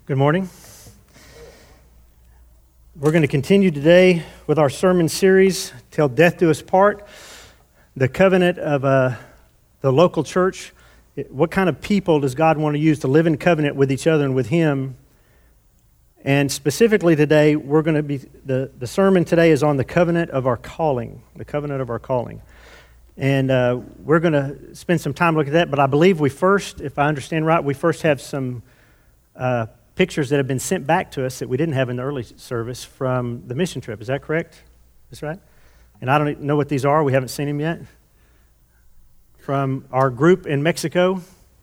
Good morning. We're going to continue today with our sermon series, Till Death Do Us Part, the covenant of the local church. What kind of people does God want to use to live in covenant with each other and with Him? And specifically today, we're going to be, the sermon today is on the covenant of our calling, the covenant of our calling. And we're going to spend some time looking at that, but I believe we first, if I understand right, we first have some pictures that have been sent back to us that we didn't have in the early service from the mission trip. Is that correct? That's right? And I don't know what these are. We haven't seen them yet. From our group in Mexico.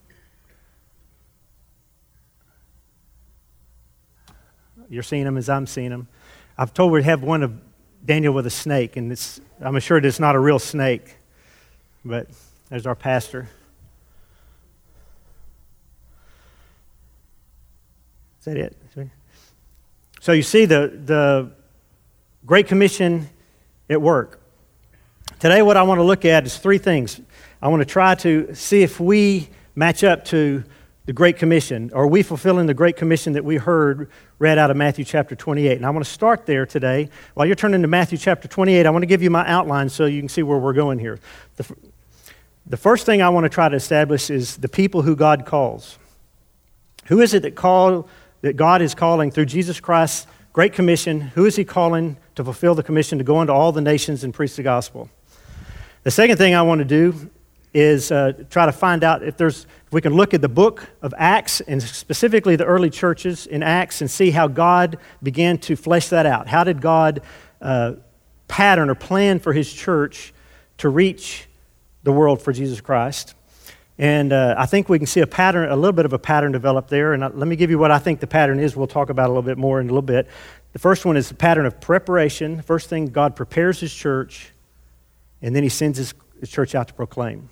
You're seeing them as I'm seeing them. I've told we have one of Daniel with a snake, and I'm assured it's not a real snake, but there's our pastor. Is that it? So you see the Great Commission at work. Today what I want to look at is three things. I want to try to see if we match up to the Great Commission. Are we fulfilling the Great Commission that we heard read out of Matthew chapter 28? And I want to start there today. While you're turning to Matthew chapter 28, I want to give you my outline so you can see where we're going here. The first thing I want to try to establish is the people who God calls. Who is it that God is calling through Jesus Christ's Great Commission? Who is He calling to fulfill the commission to go into all the nations and preach the gospel? The second thing I want to do is try to find out if we can look at the book of Acts and specifically the early churches in Acts and see how God began to flesh that out. How did God pattern or plan for His church to reach the world for Jesus Christ? And I think we can see a little bit of a pattern develop there. And let me give you what I think the pattern is. We'll talk about it a little bit more in a little bit. The first one is the pattern of preparation. The first thing, God prepares His church, and then He sends His church out to proclaim.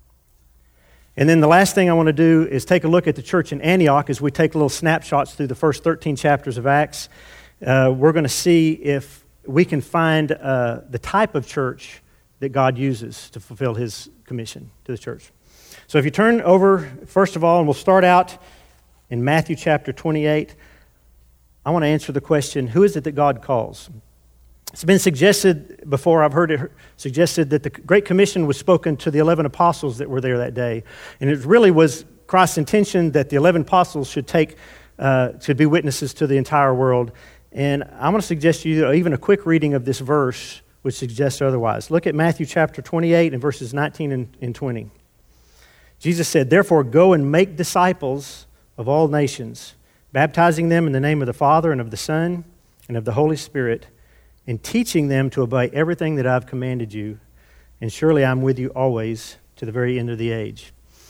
And then the last thing I want to do is take a look at the church in Antioch as we take little snapshots through the first 13 chapters of Acts. We're going to see if we can find the type of church that God uses to fulfill His commission to the church. So if you turn over, first of all, and we'll start out in Matthew chapter 28, I want to answer the question, who is it that God calls? It's been suggested before, I've heard it suggested that the Great Commission was spoken to the 11 apostles that were there that day. And it really was Christ's intention that the 11 apostles should be witnesses to the entire world. And I'm going to suggest to you even a quick reading of this verse would suggest otherwise. Look at Matthew chapter 28 and verses 19 and 20. Jesus said, "Therefore go and make disciples of all nations, baptizing them in the name of the Father and of the Son and of the Holy Spirit, and teaching them to obey everything that I've commanded you. And surely I'm with you always to the very end of the age."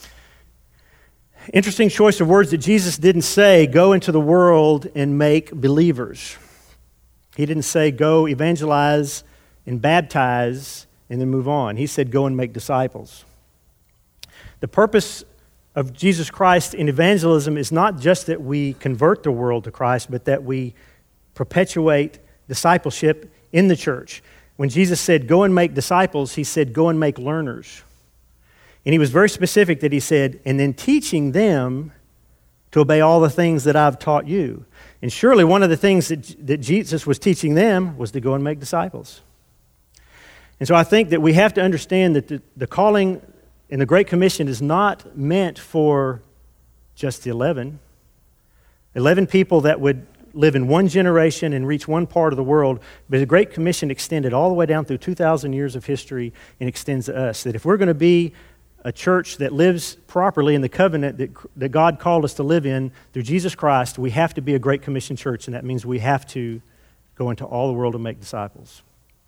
Interesting choice of words that Jesus didn't say, go into the world and make believers. He didn't say, go evangelize and baptize and then move on. He said, go and make disciples. The purpose of Jesus Christ in evangelism is not just that we convert the world to Christ, but that we perpetuate discipleship in the church. When Jesus said, go and make disciples, He said, go and make learners. And He was very specific that He said, and then teaching them to obey all the things that I've taught you. And surely one of the things that Jesus was teaching them was to go and make disciples. And so I think that we have to understand that the calling and the Great Commission is not meant for just the 11 people that would live in one generation and reach one part of the world, but the Great Commission extended all the way down through 2,000 years of history and extends to us. That if we're going to be a church that lives properly in the covenant that God called us to live in through Jesus Christ, we have to be a Great Commission church, and that means we have to go into all the world and make disciples.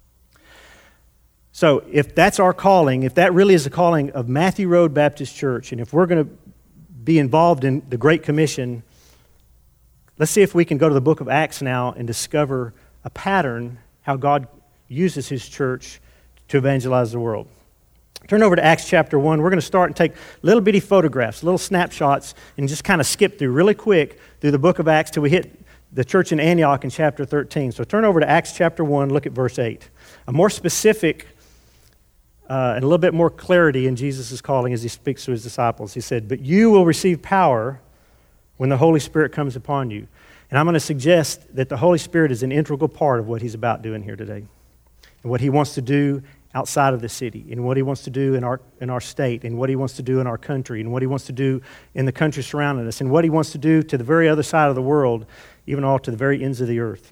So if that's our calling, if that really is the calling of Matthew Road Baptist Church, and if we're going to be involved in the Great Commission, let's see if we can go to the book of Acts now and discover a pattern how God uses His church to evangelize the world. Turn over to Acts chapter 1. We're going to start and take little bitty photographs, little snapshots, and just kind of skip through really quick through the book of Acts till we hit the church in Antioch in chapter 13. So turn over to Acts chapter 1, look at verse 8. A more specific and a little bit more clarity in Jesus' calling as He speaks to His disciples. He said, "But you will receive power when the Holy Spirit comes upon you. And I'm going to suggest that the Holy Spirit is an integral part of what he's about doing here today, and what he wants to do outside of the city, and what he wants to do in our state, and what he wants to do in our country, and what he wants to do in the country surrounding us, and what he wants to do to the very other side of the world, even all to the very ends of the earth.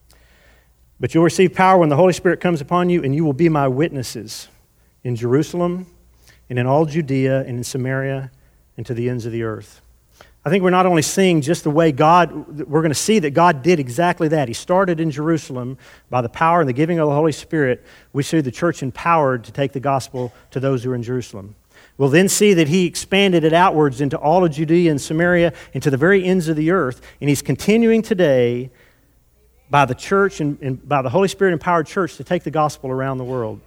But you'll receive power when the Holy Spirit comes upon you, and you will be my witnesses in Jerusalem, and in all Judea, and in Samaria, and to the ends of the earth. I think we're not only seeing just the way we're going to see that God did exactly that. He started in Jerusalem by the power and the giving of the Holy Spirit. We see the church empowered to take the gospel to those who are in Jerusalem. We'll then see that he expanded it outwards into all of Judea and Samaria and to the very ends of the earth. And he's continuing today by the church and by the Holy Spirit empowered church to take the gospel around the world.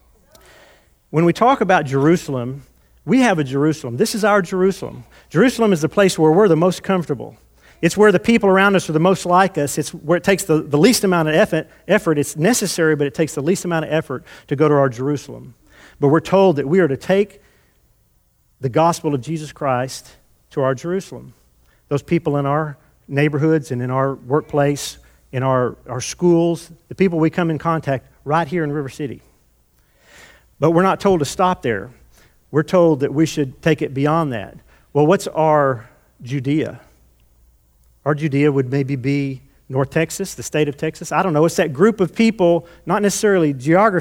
When we talk about Jerusalem, we have a Jerusalem. This is our Jerusalem. Jerusalem is the place where we're the most comfortable. It's where the people around us are the most like us. It's where it takes the least amount of effort. It's necessary, but it takes the least amount of effort to go to our Jerusalem. But we're told that we are to take the gospel of Jesus Christ to our Jerusalem. Those people in our neighborhoods and in our workplace, in our schools, the people we come in contact right here in River City. But we're not told to stop there. We're told that we should take it beyond that. Well, what's our Judea? Our Judea would maybe be North Texas, the state of Texas. I don't know. It's that group of people, not necessarily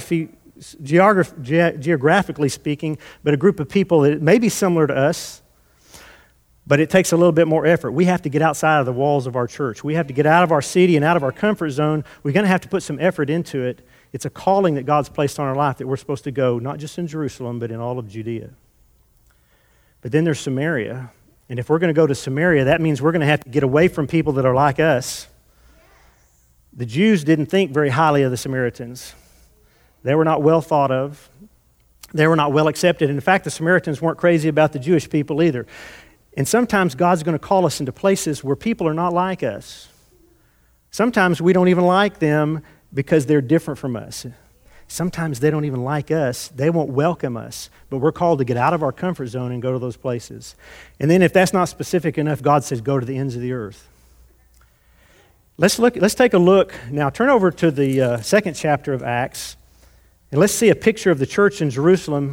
geographically speaking, but a group of people that may be similar to us, but it takes a little bit more effort. We have to get outside of the walls of our church. We have to get out of our city and out of our comfort zone. We're going to have to put some effort into it. It's a calling that God's placed on our life that we're supposed to go, not just in Jerusalem, but in all of Judea. But then there's Samaria. And if we're going to go to Samaria, that means we're going to have to get away from people that are like us. The Jews didn't think very highly of the Samaritans. They were not well thought of. They were not well accepted. In fact, the Samaritans weren't crazy about the Jewish people either. And sometimes God's going to call us into places where people are not like us. Sometimes we don't even like them because they're different from us. Sometimes they don't even like us. They won't welcome us. But we're called to get out of our comfort zone and go to those places. And then if that's not specific enough, God says go to the ends of the earth. Let's take a look. Now turn over to the second chapter of Acts. And let's see a picture of the church in Jerusalem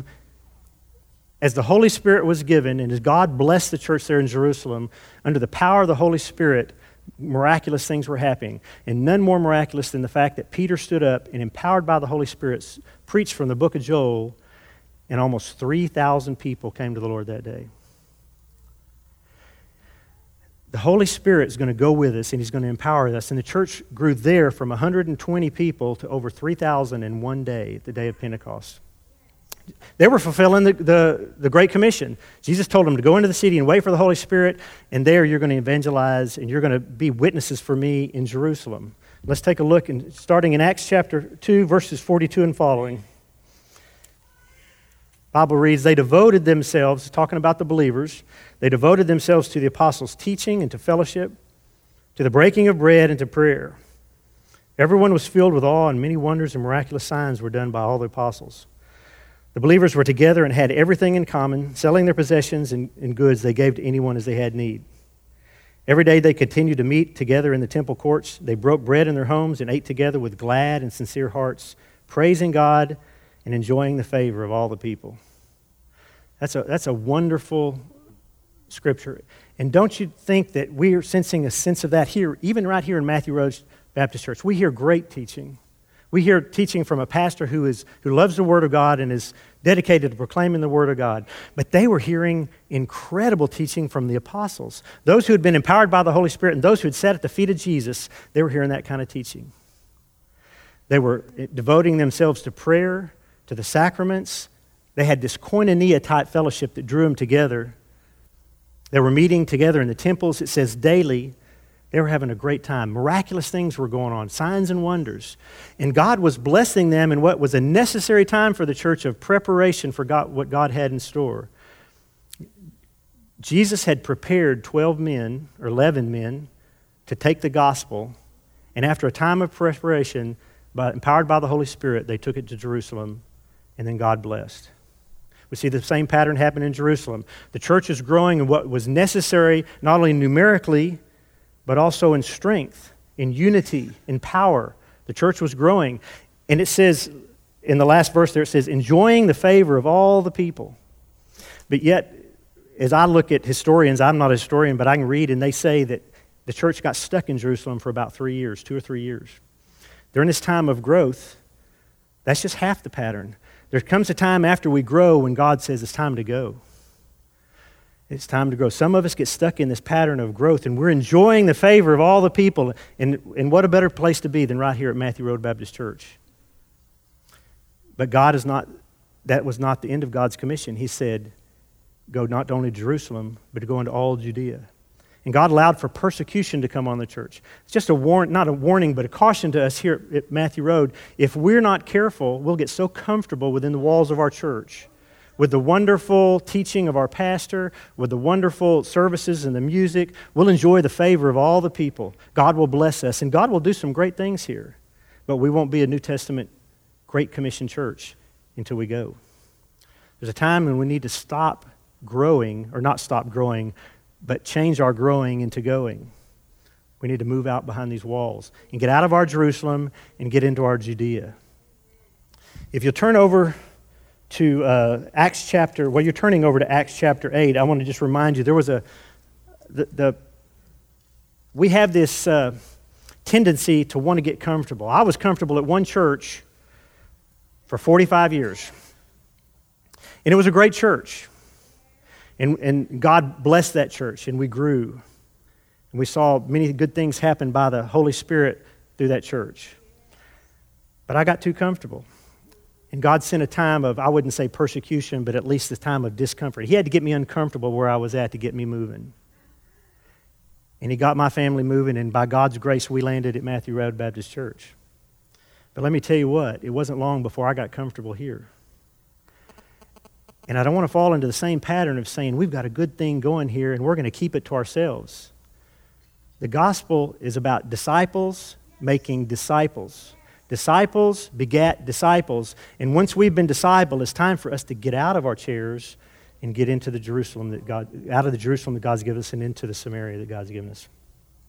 as the Holy Spirit was given and as God blessed the church there in Jerusalem. Under the power of the Holy Spirit, miraculous things were happening. And none more miraculous than the fact that Peter stood up and, empowered by the Holy Spirit, preached from the book of Joel, and almost 3,000 people came to the Lord that day. The Holy Spirit is going to go with us, and he's going to empower us. And the church grew there from 120 people to over 3,000 in one day, the day of Pentecost. They were fulfilling the Great Commission. Jesus told them to go into the city and wait for the Holy Spirit, and there you're going to evangelize, and you're going to be witnesses for me in Jerusalem. Let's take a look, starting in Acts chapter 2, verses 42 and following. The Bible reads, they devoted themselves, talking about the believers, they devoted themselves to the apostles' teaching and to fellowship, to the breaking of bread and to prayer. Everyone was filled with awe, and many wonders and miraculous signs were done by all the apostles. The believers were together and had everything in common, selling their possessions and goods they gave to anyone as they had need. Every day they continued to meet together in the temple courts. They broke bread in their homes and ate together with glad and sincere hearts, praising God and enjoying the favor of all the people. That's a wonderful scripture. And don't you think that we are sensing a sense of that here, even right here in Matthew Road Baptist Church? We hear great teaching. We hear teaching from a pastor who loves the Word of God and is dedicated to proclaiming the Word of God. But they were hearing incredible teaching from the apostles. Those who had been empowered by the Holy Spirit and those who had sat at the feet of Jesus, they were hearing that kind of teaching. They were devoting themselves to prayer, to the sacraments. They had this koinonia-type fellowship that drew them together. They were meeting together in the temples, it says daily. They were having a great time. Miraculous things were going on, signs and wonders. And God was blessing them in what was a necessary time for the church of preparation for what God had in store. Jesus had prepared 12 men, or 11 men, to take the gospel. And after a time of preparation, empowered by the Holy Spirit, they took it to Jerusalem, and then God blessed. We see the same pattern happen in Jerusalem. The church is growing in what was necessary, not only numerically, but also in strength, in unity, in power. The church was growing. And it says, in the last verse there, it says, enjoying the favor of all the people. But yet, as I look at historians, I'm not a historian, but I can read, and they say that the church got stuck in Jerusalem for about 3 years, 2 or 3 years. During this time of growth, that's just half the pattern. There comes a time after we grow when God says it's time to go. It's time to grow. Some of us get stuck in this pattern of growth, and we're enjoying the favor of all the people. And what a better place to be than right here at Matthew Road Baptist Church. But that was not the end of God's commission. He said, go not only to Jerusalem, but to go into all Judea. And God allowed for persecution to come on the church. It's just not a warning, but a caution to us here at Matthew Road. If we're not careful, we'll get so comfortable within the walls of our church, with the wonderful teaching of our pastor, with the wonderful services and the music. We'll enjoy the favor of all the people. God will bless us, and God will do some great things here. But we won't be a New Testament Great Commission church until we go. There's a time when we need to stop growing, or not stop growing, but change our growing into going. We need to move out behind these walls and get out of our Jerusalem and get into our Judea. If you'll turn over to you're turning over to Acts chapter 8, I want to just remind you, there was we have this tendency to want to get comfortable. I was comfortable at one church for 45 years. And it was a great church. And God blessed that church, and we grew. And we saw many good things happen by the Holy Spirit through that church. But I got too comfortable. And God sent a time of, I wouldn't say persecution, but at least a time of discomfort. He had to get me uncomfortable where I was at to get me moving. And He got my family moving, and by God's grace, we landed at Matthew Road Baptist Church. But let me tell you what, it wasn't long before I got comfortable here. And I don't want to fall into the same pattern of saying, we've got a good thing going here and we're going to keep it to ourselves. The gospel is about disciples making disciples. Disciples begat disciples. And once we've been discipled, it's time for us to get out of our chairs and get into the Jerusalem out of the Jerusalem that God's given us and into the Samaria that God's given us.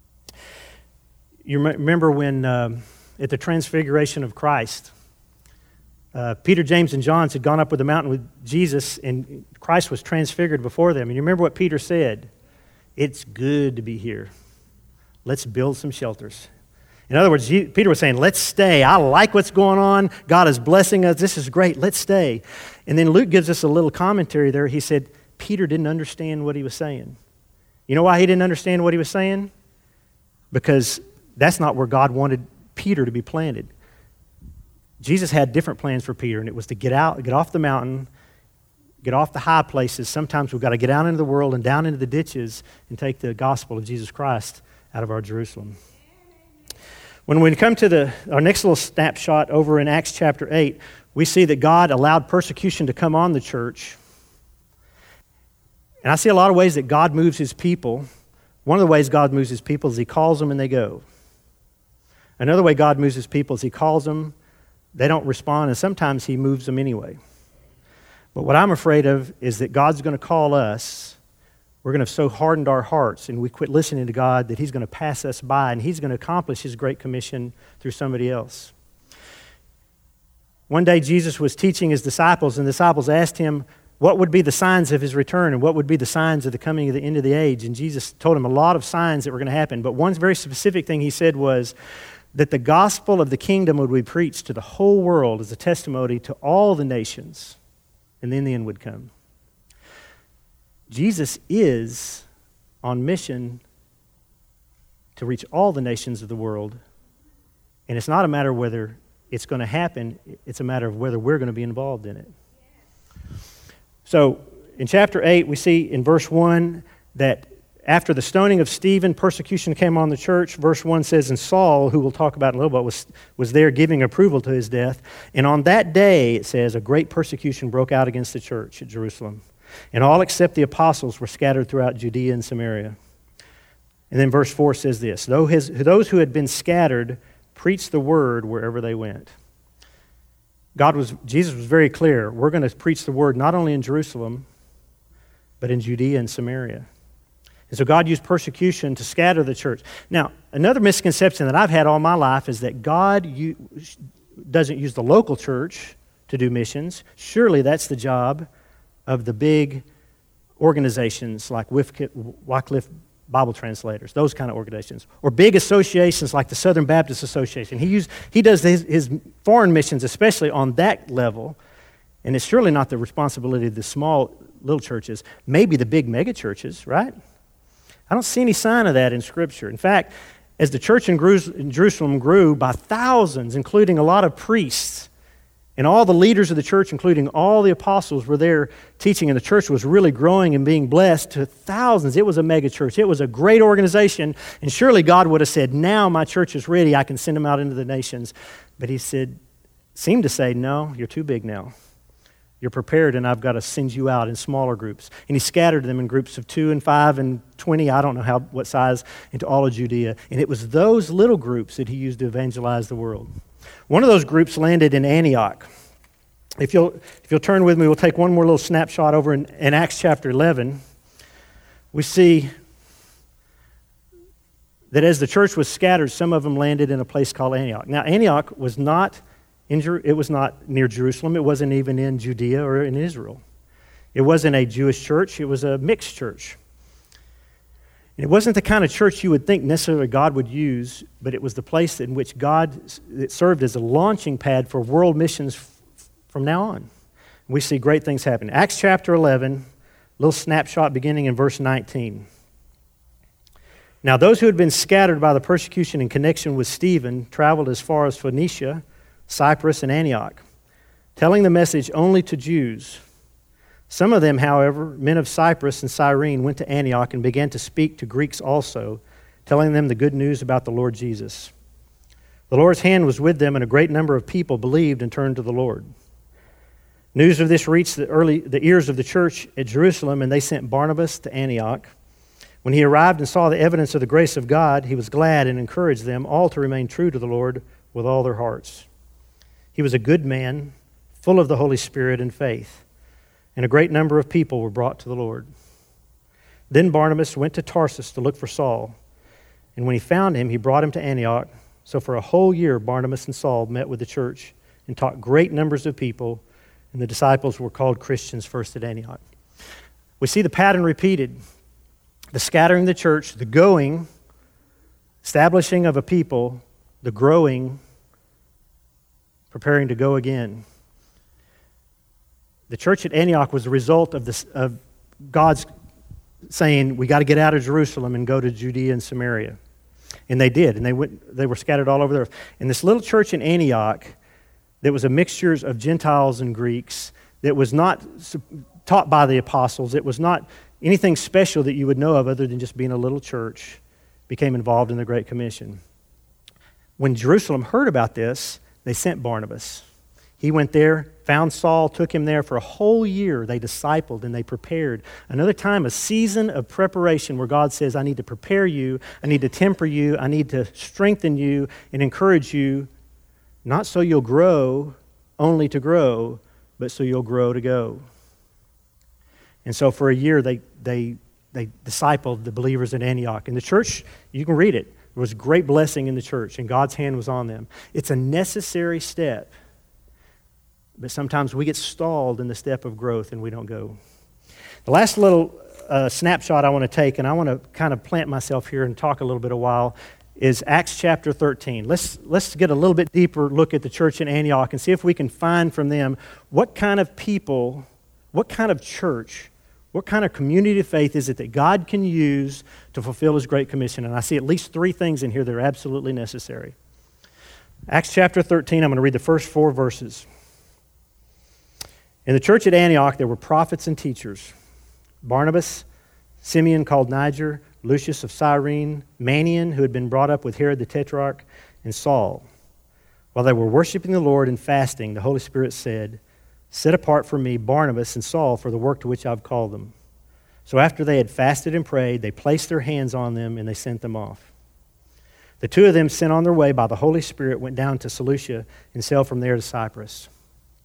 You remember when at the transfiguration of Christ, Peter, James, and John had gone up with the mountain with Jesus, and Christ was transfigured before them. And you remember what Peter said? It's good to be here. Let's build some shelters. In other words, Peter was saying, let's stay. I like what's going on. God is blessing us. This is great. Let's stay. And then Luke gives us a little commentary there. He said, Peter didn't understand what he was saying. You know why he didn't understand what he was saying? Because that's not where God wanted Peter to be planted. Jesus had different plans for Peter, and it was to get off the mountain, get off the high places. Sometimes we've got to get out into the world and down into the ditches and take the gospel of Jesus Christ out of our Jerusalem. When we come to our next little snapshot over in Acts chapter 8, we see that God allowed persecution to come on the church. And I see a lot of ways that God moves His people. One of the ways God moves His people is He calls them and they go. Another way God moves His people is He calls them, they don't respond, and sometimes He moves them anyway. But what I'm afraid of is that God's going to call us. We're going to have so hardened our hearts and we quit listening to God that He's going to pass us by and He's going to accomplish His great commission through somebody else. One day Jesus was teaching His disciples, and the disciples asked Him what would be the signs of His return and what would be the signs of the coming of the end of the age. And Jesus told him a lot of signs that were going to happen. But one very specific thing He said was that the gospel of the kingdom would be preached to the whole world as a testimony to all the nations, and then the end would come. Jesus is on mission to reach all the nations of the world, and it's not a matter of whether it's going to happen, it's a matter of whether we're going to be involved in it. So in chapter 8, we see in verse 1 that after the stoning of Stephen, persecution came on the church. Verse 1 says, and Saul, who we'll talk about in a little bit, was there giving approval to his death. And on that day, it says, a great persecution broke out against the church at Jerusalem. And all except the apostles were scattered throughout Judea and Samaria. And then verse 4 says this, those who had been scattered preached the word wherever they went. Jesus was very clear. We're going to preach the word not only in Jerusalem, but in Judea and Samaria. And so God used persecution to scatter the church. Now, another misconception that I've had all my life is that God doesn't use the local church to do missions. Surely that's the job of the big organizations like Wycliffe Bible Translators, those kind of organizations, or big associations like the Southern Baptist Association. He does his foreign missions, especially on that level, and it's surely not the responsibility of the small little churches, maybe the big mega churches, right? I don't see any sign of that in Scripture. In fact, as the church in Jerusalem grew by thousands, including a lot of priests, and all the leaders of the church, including all the apostles, were there teaching, and the church was really growing and being blessed to thousands. It was a mega church. It was a great organization, and surely God would have said, now my church is ready, I can send them out into the nations. But he seemed to say, no, you're too big now. You're prepared, and I've got to send you out in smaller groups. And he scattered them in groups of 2 and 5 and 20, I don't know what size, into all of Judea. And it was those little groups that he used to evangelize the world. One of those groups landed in Antioch. If you'll turn with me, we'll take one more little snapshot over in Acts chapter 11. We see that as the church was scattered, some of them landed in a place called Antioch. Now, Antioch was not near Jerusalem. It wasn't even in Judea or in Israel. It wasn't a Jewish church. It was a mixed church. And it wasn't the kind of church you would think necessarily God would use, but it was the place in which it served as a launching pad for world missions from now on. We see great things happen. Acts chapter 11, little snapshot beginning in verse 19. Now those who had been scattered by the persecution in connection with Stephen traveled as far as Phoenicia, Cyprus, and Antioch, telling the message only to Jews. Some of them, however, men of Cyprus and Cyrene, went to Antioch and began to speak to Greeks also, telling them the good news about the Lord Jesus. The Lord's hand was with them, and a great number of people believed and turned to the Lord. News of this reached the ears of the church at Jerusalem, and they sent Barnabas to Antioch. When he arrived and saw the evidence of the grace of God, he was glad and encouraged them all to remain true to the Lord with all their hearts. He was a good man, full of the Holy Spirit and faith, and a great number of people were brought to the Lord. Then Barnabas went to Tarsus to look for Saul, and when he found him, he brought him to Antioch. So for a whole year, Barnabas and Saul met with the church and taught great numbers of people, and the disciples were called Christians first at Antioch. We see the pattern repeated. The scattering of the church, the going, establishing of a people, the growing, preparing to go again. The church at Antioch was the result of God's saying, we got to get out of Jerusalem and go to Judea and Samaria. And they did, and they were scattered all over the earth. And this little church in Antioch that was a mixture of Gentiles and Greeks, that was not taught by the apostles, it was not anything special that you would know of other than just being a little church, became involved in the Great Commission. When Jerusalem heard about this, they sent Barnabas. He went there, found Saul, took him there for a whole year. They discipled and they prepared. Another time, a season of preparation where God says, I need to prepare you, I need to temper you, I need to strengthen you and encourage you, not so you'll grow only to grow, but so you'll grow to go. And so for a year, they discipled the believers in Antioch. And the church, you can read it, there was great blessing in the church, and God's hand was on them. It's a necessary step, but sometimes we get stalled in the step of growth and we don't go. The last little snapshot I want to take, and I want to kind of plant myself here and talk a little bit a while, is Acts chapter 13. Let's get a little bit deeper look at the church in Antioch and see if we can find from them what kind of people, what kind of church, what kind of community of faith is it that God can use to fulfill His Great Commission. And I see at least 3 things in here that are absolutely necessary. Acts chapter 13, I'm going to read the first 4 verses. In the church at Antioch, there were prophets and teachers: Barnabas, Simeon called Niger, Lucius of Cyrene, Manaen, who had been brought up with Herod the Tetrarch, and Saul. While they were worshiping the Lord and fasting, the Holy Spirit said, Set apart for me Barnabas and Saul for the work to which I've called them. So after they had fasted and prayed, they placed their hands on them and they sent them off. The 2 of them, sent on their way by the Holy Spirit, went down to Seleucia and sailed from there to Cyprus.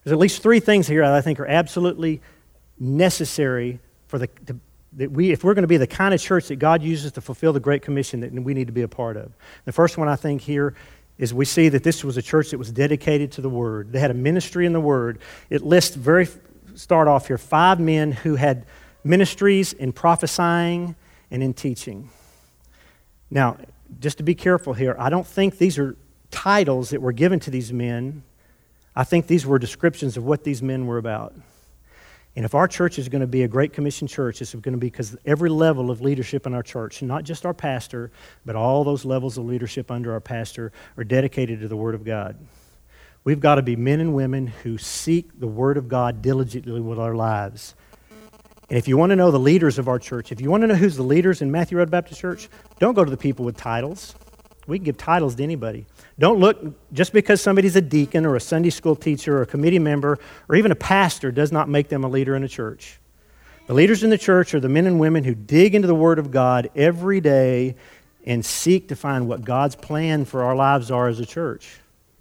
There's at least three things here that I think are absolutely necessary for if we're going to be the kind of church that God uses to fulfill the Great Commission that we need to be a part of. The first one I think here is we see that this was a church that was dedicated to the Word. They had a ministry in the Word. It lists start off here, 5 men who had ministries in prophesying and in teaching. Now, just to be careful here, I don't think these are titles that were given to these men. I think these were descriptions of what these men were about. And if our church is going to be a Great Commission church, it's going to be because every level of leadership in our church, not just our pastor, but all those levels of leadership under our pastor are dedicated to the Word of God. We've got to be men and women who seek the Word of God diligently with our lives. And if you want to know the leaders of our church, if you want to know who's the leaders in Matthew Road Baptist Church, don't go to the people with titles. We can give titles to anybody. Don't look, just because somebody's a deacon or a Sunday school teacher or a committee member or even a pastor does not make them a leader in a church. The leaders in the church are the men and women who dig into the Word of God every day and seek to find what God's plan for our lives are as a church.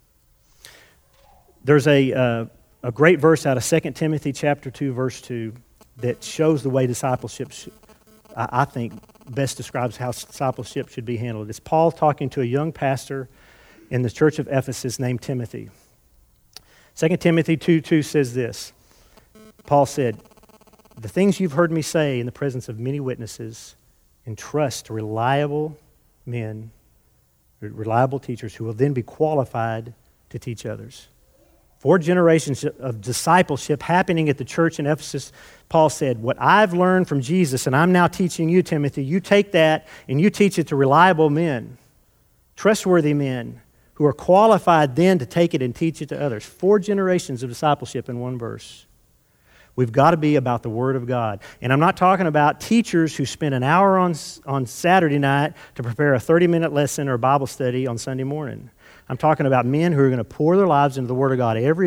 There's a great verse out of 2 Timothy chapter 2, verse 2 that shows the way discipleship, I think, best describes how discipleship should be handled. It's Paul talking to a young pastor in the church of Ephesus named Timothy. 2 Timothy 2:2 says this. Paul said, "The things you've heard me say in the presence of many witnesses, entrust to reliable men, reliable teachers who will then be qualified to teach others." 4 generations of discipleship happening at the church in Ephesus. Paul said, what I've learned from Jesus, and I'm now teaching you, Timothy, you take that and you teach it to reliable men, trustworthy men, who are qualified then to take it and teach it to others. 4 generations of discipleship in one verse. We've got to be about the Word of God. And I'm not talking about teachers who spend an hour on Saturday night to prepare a 30-minute lesson or Bible study on Sunday morning. I'm talking about men who are going to pour their lives into the Word of God every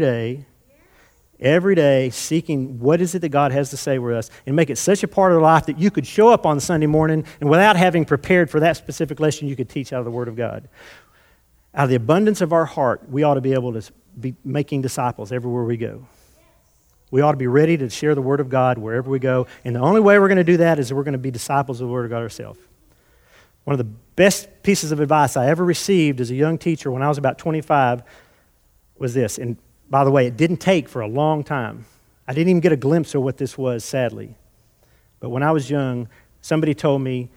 day, seeking what is it that God has to say with us, and make it such a part of their life that you could show up on Sunday morning and without having prepared for that specific lesson, you could teach out of the Word of God. Out of the abundance of our heart, we ought to be able to be making disciples everywhere we go. We ought to be ready to share the Word of God wherever we go. And the only way we're going to do that is we're going to be disciples of the Word of God ourselves. One of the best pieces of advice I ever received as a young teacher when I was about 25 was this. And by the way, it didn't take for a long time. I didn't even get a glimpse of what this was, sadly. But when I was young, somebody told me,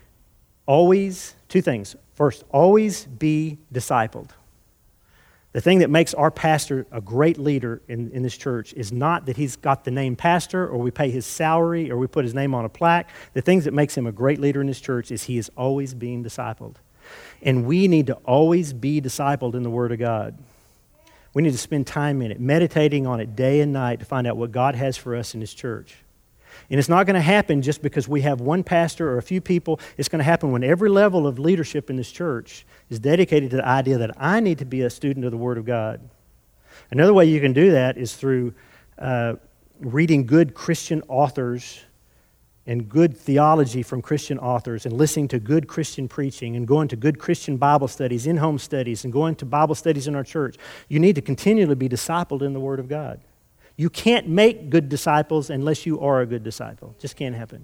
2 things. First, always be discipled. The thing that makes our pastor a great leader in this church is not that he's got the name pastor or we pay his salary or we put his name on a plaque. The things that makes him a great leader in this church is he is always being discipled. And we need to always be discipled in the Word of God. We need to spend time in it, meditating on it day and night to find out what God has for us in His church. And it's not going to happen just because we have one pastor or a few people. It's going to happen when every level of leadership in this church is dedicated to the idea that I need to be a student of the Word of God. Another way you can do that is through reading good Christian authors and good theology from Christian authors and listening to good Christian preaching and going to good Christian Bible studies, in-home studies, and going to Bible studies in our church. You need to continually be discipled in the Word of God. You can't make good disciples unless you are a good disciple. Just can't happen.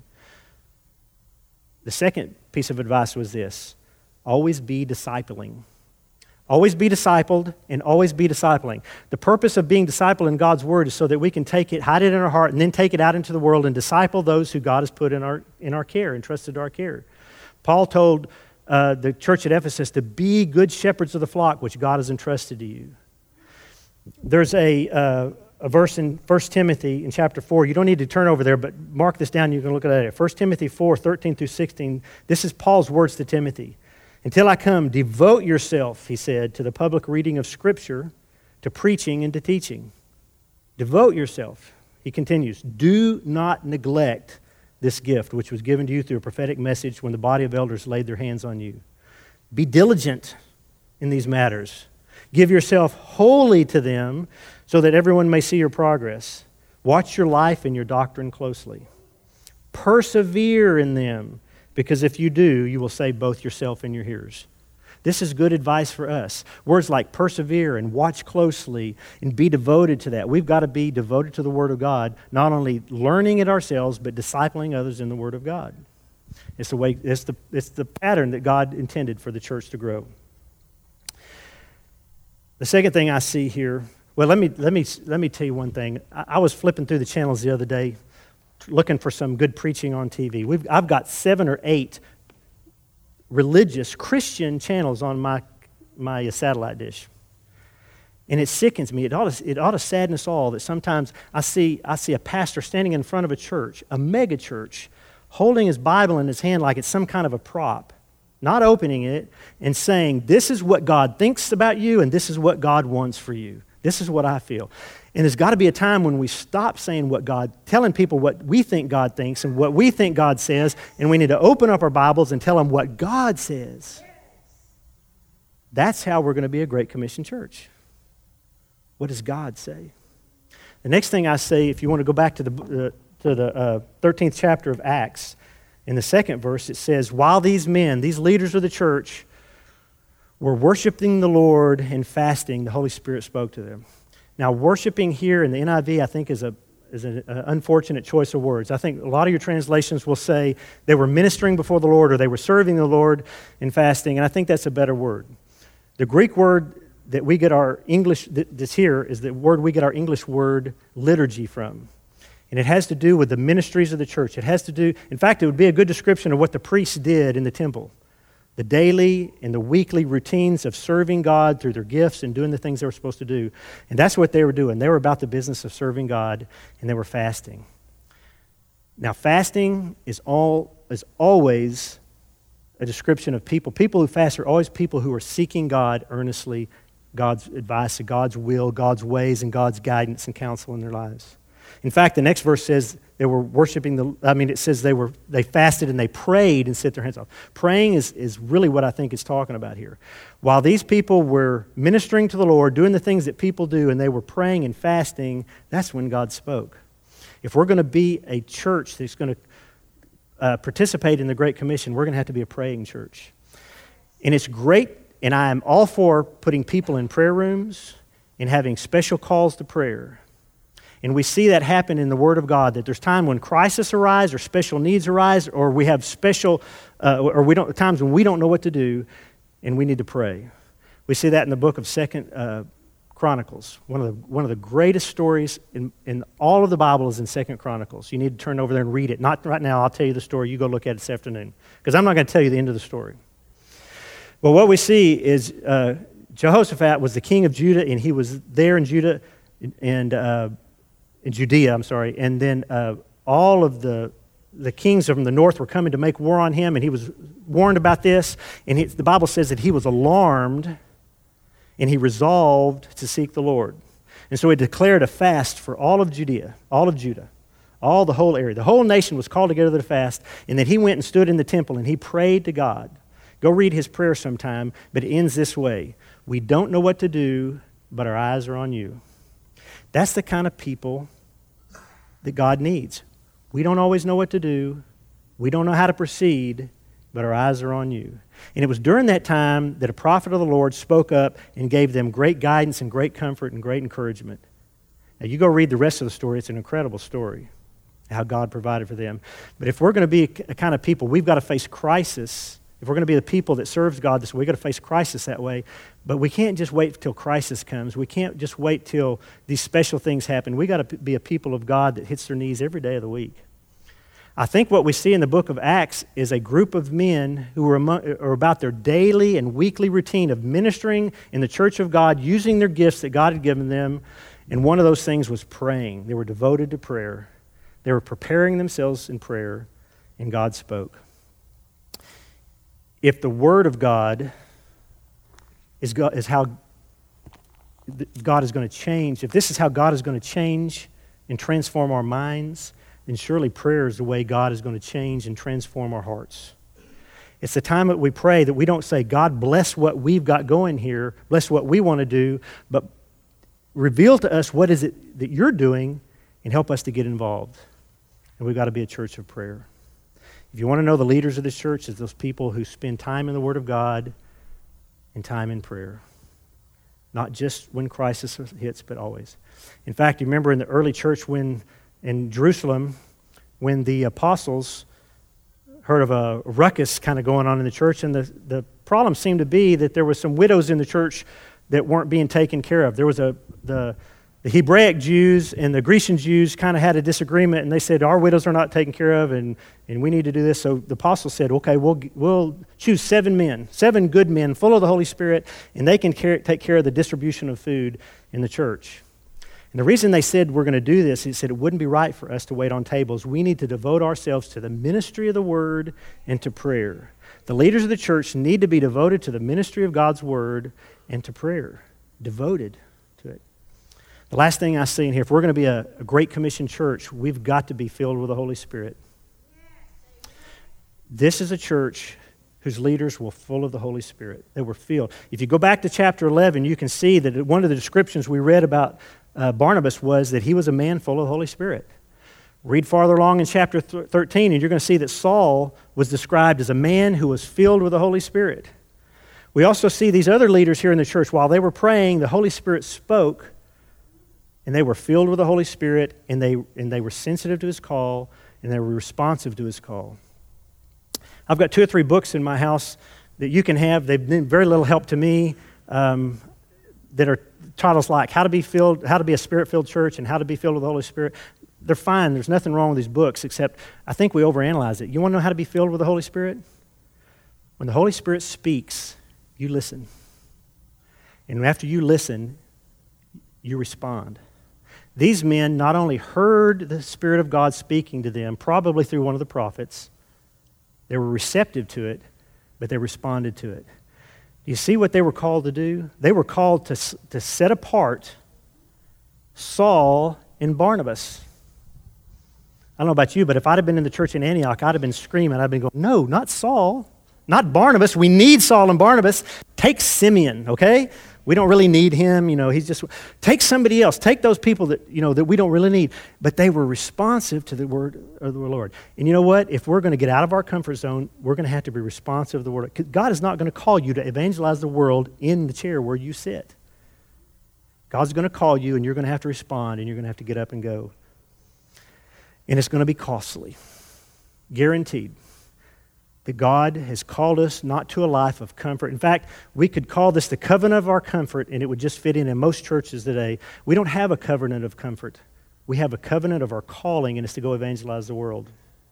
The second piece of advice was this. Always be discipling. Always be discipled and always be discipling. The purpose of being discipled in God's Word is so that we can take it, hide it in our heart, and then take it out into the world and disciple those who God has put in our care, entrusted to our care. Paul told the church at Ephesus to be good shepherds of the flock which God has entrusted to you. There's a verse in 1 Timothy in chapter 4. You don't need to turn over there, but mark this down. You can look at it. 1 Timothy 4, 13 through 16. This is Paul's words to Timothy. Until I come, devote yourself, he said, to the public reading of Scripture, to preaching and to teaching. Devote yourself. He continues, do not neglect this gift which was given to you through a prophetic message when the body of elders laid their hands on you. Be diligent in these matters. Give yourself wholly to them so that everyone may see your progress. Watch your life and your doctrine closely. Persevere in them, because if you do, you will save both yourself and your hearers. This is good advice for us. Words like persevere and watch closely and be devoted to that. We've got to be devoted to the Word of God, not only learning it ourselves, but discipling others in the Word of God. It's the pattern that God intended for the church to grow. The second thing I see here, well, let me tell you one thing. I was flipping through the channels the other day, looking for some good preaching on TV. I've got 7 or 8 religious Christian channels on my satellite dish, and it sickens me. It ought to sadden us all that sometimes I see a pastor standing in front of a church, a mega church, holding his Bible in his hand like it's some kind of a prop, not opening it and saying, "This is what God thinks about you, and this is what God wants for you. This is what I feel." And there's got to be a time when we stop saying telling people what we think God thinks and what we think God says, and we need to open up our Bibles and tell them what God says. That's how we're going to be a Great Commission church. What does God say? The next thing I say, if you want to go back to the 13th chapter of Acts, in the 2nd verse, it says, while these men, these leaders of the church, were worshiping the Lord and fasting, the Holy Spirit spoke to them. Now, worshiping here in the NIV, I think, is an unfortunate choice of words. I think a lot of your translations will say they were ministering before the Lord or they were serving the Lord in fasting, and I think that's a better word. The Greek word that we get our English, that's here, is the word we get our English word liturgy from. And it has to do with the ministries of the church. It has to do, in fact, it would be a good description of what the priests did in the temple. The daily and the weekly routines of serving God through their gifts and doing the things they were supposed to do. And that's what they were doing. They were about the business of serving God, and they were fasting. Now, fasting is always a description of people. People who fast are always people who are seeking God earnestly, God's advice, God's will, God's ways, and God's guidance and counsel in their lives. In fact, the next verse says they were worshiping it says they fasted and they prayed and set their hands off. Praying is really what I think it's talking about here. While these people were ministering to the Lord, doing the things that people do, and they were praying and fasting, that's when God spoke. If we're going to be a church that's going to participate in the Great Commission, we're going to have to be a praying church. And it's great, and I am all for putting people in prayer rooms and having special calls to prayer. And we see that happen in the Word of God, that there's time when crisis arise or special needs arise, or we have times when we don't know what to do, and we need to pray. We see that in the book of 2 Chronicles. One of the greatest stories in all of the Bible is in 2 Chronicles. You need to turn over there and read it. Not right now, I'll tell you the story. You go look at it this afternoon, because I'm not going to tell you the end of the story. Well, what we see is Jehoshaphat was the king of Judah, and he was there in Judah in Judea, and then all of the kings from the north were coming to make war on him, and he was warned about this, and the Bible says that he was alarmed, and he resolved to seek the Lord. And so he declared a fast for all of Judah, the whole area. The whole nation was called together to fast, and then he went and stood in the temple, and he prayed to God. Go read his prayer sometime, but it ends this way: we don't know what to do, but our eyes are on you. That's the kind of people that God needs. We don't always know what to do. We don't know how to proceed, but our eyes are on you. And it was during that time that a prophet of the Lord spoke up and gave them great guidance and great comfort and great encouragement. Now, you go read the rest of the story. It's an incredible story, how God provided for them. But if we're going to be a kind of people, we've got to face crisis. If we're going to be the people that serves God this way, we've got to face crisis that way. But we can't just wait till crisis comes. We can't just wait till these special things happen. We've got to be a people of God that hits their knees every day of the week. I think what we see in the book of Acts is a group of men who are about their daily and weekly routine of ministering in the church of God, using their gifts that God had given them. And one of those things was praying. They were devoted to prayer. They were preparing themselves in prayer, and God spoke. If the Word of God is how God is going to change, if this is how God is going to change and transform our minds, then surely prayer is the way God is going to change and transform our hearts. It's the time that we pray that we don't say, God, bless what we've got going here, bless what we want to do, but reveal to us what is it that you're doing and help us to get involved. And we've got to be a church of prayer. If you want to know the leaders of this church, it's those people who spend time in the Word of God, and time in prayer. Not just when crisis hits, but always. In fact, you remember in the early church in Jerusalem, when the apostles heard of a ruckus kind of going on in the church, and the problem seemed to be that there were some widows in the church that weren't being taken care of. There was the Hebraic Jews and the Grecian Jews kind of had a disagreement, and they said, our widows are not taken care of, and we need to do this. So the apostles said, okay, we'll choose 7 men, 7 good men full of the Holy Spirit, and they can take care of the distribution of food in the church. And the reason they said we're going to do this, he said it wouldn't be right for us to wait on tables. We need to devote ourselves to the ministry of the Word and to prayer. The leaders of the church need to be devoted to the ministry of God's Word and to prayer. Devoted to it. The last thing I see in here, if we're going to be a Great Commission church, we've got to be filled with the Holy Spirit. This is a church whose leaders were full of the Holy Spirit. They were filled. If you go back to chapter 11, you can see that one of the descriptions we read about Barnabas was that he was a man full of the Holy Spirit. Read farther along in chapter 13, and you're going to see that Saul was described as a man who was filled with the Holy Spirit. We also see these other leaders here in the church, while they were praying, the Holy Spirit spoke, and they were filled with the Holy Spirit, and they were sensitive to His call, and they were responsive to His call. I've got 2 or 3 books in my house that you can have. They've been very little help to me that are titles like How to Be a Spirit-Filled Church and How to Be Filled with the Holy Spirit. They're fine. There's nothing wrong with these books, except I think we overanalyze it. You want to know how to be filled with the Holy Spirit? When the Holy Spirit speaks, you listen. And after you listen, you respond. These men not only heard the Spirit of God speaking to them, probably through one of the prophets, they were receptive to it, but they responded to it. Do you see what they were called to do? They were called to set apart Saul and Barnabas. I don't know about you, but if I'd have been in the church in Antioch, I'd have been screaming. I'd have been going, no, not Saul, not Barnabas. We need Saul and Barnabas. Take Simeon, okay? We don't really need him. He's just, take somebody else. Take those people that we don't really need. But they were responsive to the word of the Lord. And you know what? If we're going to get out of our comfort zone, we're going to have to be responsive to the word. God is not going to call you to evangelize the world in the chair where you sit. God's going to call you, and you're going to have to respond, and you're going to have to get up and go. And it's going to be costly. Guaranteed. That God has called us not to a life of comfort. In fact, we could call this the covenant of our comfort, and it would just fit in most churches today. We don't have a covenant of comfort. We have a covenant of our calling, and it's to go evangelize the world.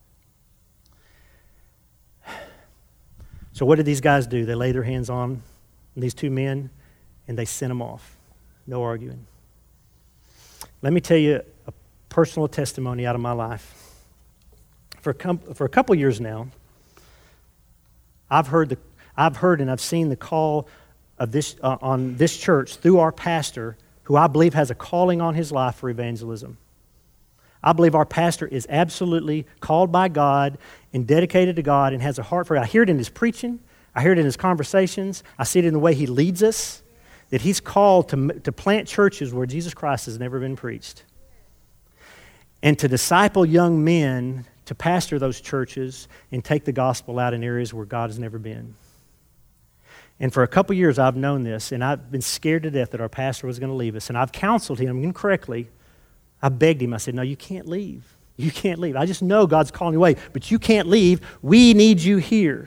So what did these guys do? They laid their hands on these 2 men, and they sent them off. No arguing. Let me tell you a personal testimony out of my life. For a couple years now, I've heard and I've seen the call of this on this church through our pastor, who I believe has a calling on his life for evangelism. I believe our pastor is absolutely called by God and dedicated to God and has a heart for it. I hear it in his preaching. I hear it in his conversations. I see it in the way he leads us, that he's called to plant churches where Jesus Christ has never been preached and to disciple young men to pastor those churches and take the gospel out in areas where God has never been. And for a couple years I've known this, and I've been scared to death that our pastor was going to leave us. And I've counseled him incorrectly. I begged him. I said, no, you can't leave. You can't leave. I just know God's calling you away, but you can't leave. We need you here.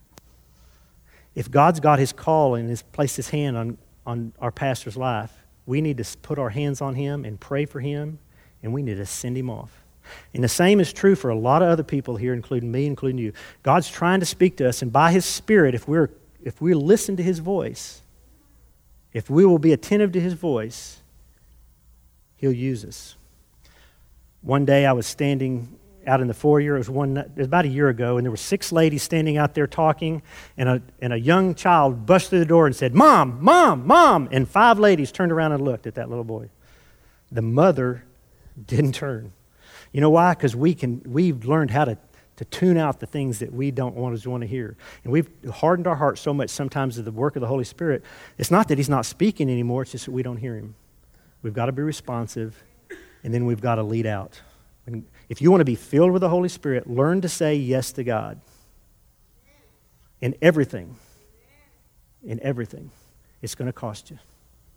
If God's got his call and has placed his hand on our pastor's life, we need to put our hands on him and pray for him, and we need to send him off. And the same is true for a lot of other people here, including me, including you. God's trying to speak to us, and by his Spirit, if we listen to his voice, if we will be attentive to his voice, he'll use us. One day I was standing out in the foyer. It was about a year ago, and there were 6 ladies standing out there talking, and a young child busted through the door and said, "Mom, Mom, Mom!" And 5 ladies turned around and looked at that little boy. The mother didn't turn. You know why? Because we've learned how to tune out the things that we don't want to hear. And we've hardened our hearts so much sometimes to the work of the Holy Spirit. It's not that he's not speaking anymore, it's just that we don't hear him. We've got to be responsive, and then we've got to lead out. And if you want to be filled with the Holy Spirit, learn to say yes to God in everything. in everything. It's going to cost you.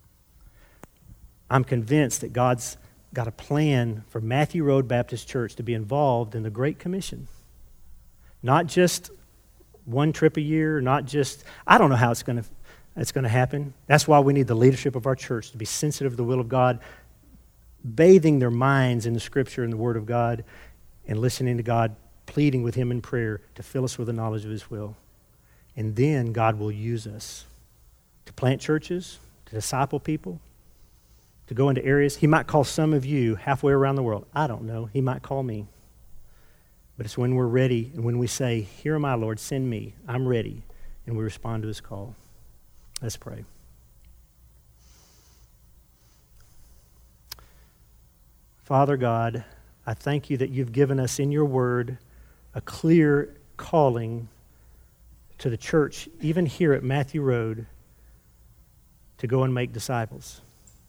I'm convinced that God's got a plan for Matthew Road Baptist Church to be involved in the Great Commission. Not just one trip a year, not just, I don't know how it's going to happen. That's why we need the leadership of our church to be sensitive to the will of God, bathing their minds in the Scripture and the Word of God, and listening to God, pleading with Him in prayer to fill us with the knowledge of His will. And then God will use us to plant churches, to disciple people, to go into areas. He might call some of you halfway around the world. I don't know. He might call me. But it's when we're ready and when we say, "Here am I, Lord, send me. I'm ready," and we respond to His call. Let's pray. Father God, I thank you that you've given us in your word a clear calling to the church, even here at Matthew Road, to go and make disciples.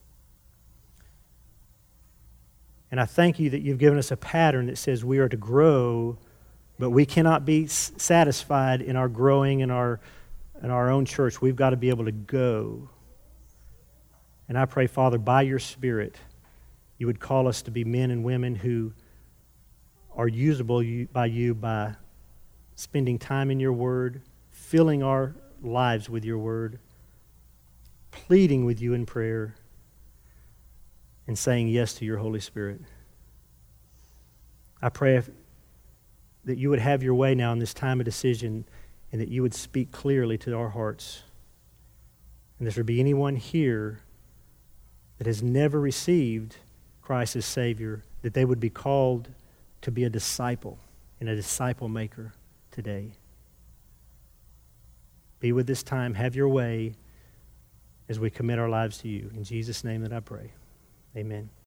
And I thank you that you've given us a pattern that says we are to grow, but we cannot be satisfied in our growing in our own church. We've got to be able to go. And I pray, Father, by your Spirit, you would call us to be men and women who are usable by you by spending time in your word, filling our lives with your word, pleading with you in prayer, and saying yes to your Holy Spirit. I pray that you would have your way now in this time of decision, and that you would speak clearly to our hearts. And if there be anyone here that has never received Christ as Savior, that they would be called to be a disciple and a disciple maker today. Be with this time. Have your way as we commit our lives to you. In Jesus' name that I pray. Amen.